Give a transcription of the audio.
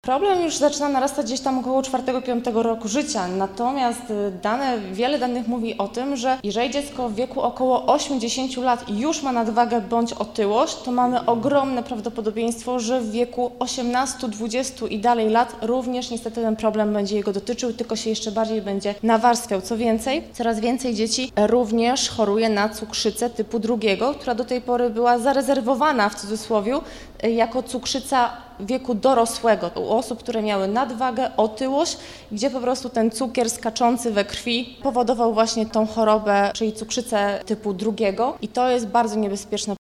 Problem już zaczyna narastać gdzieś tam około 4-5 roku życia, natomiast wiele danych mówi o tym, że jeżeli dziecko w wieku około 80 lat już ma nadwagę bądź otyłość, to mamy ogromne prawdopodobieństwo, że w wieku 18, 20 i dalej lat również niestety ten problem będzie jego dotyczył, tylko się jeszcze bardziej będzie nawarstwiał. Co więcej, coraz więcej dzieci również choruje na cukrzycę typu 2, która do tej pory była zarezerwowana w cudzysłowie jako cukrzyca wieku dorosłego, u osób, które miały nadwagę, otyłość, gdzie po prostu ten cukier skaczący we krwi powodował właśnie tą chorobę, czyli cukrzycę typu 2 i to jest bardzo niebezpieczne.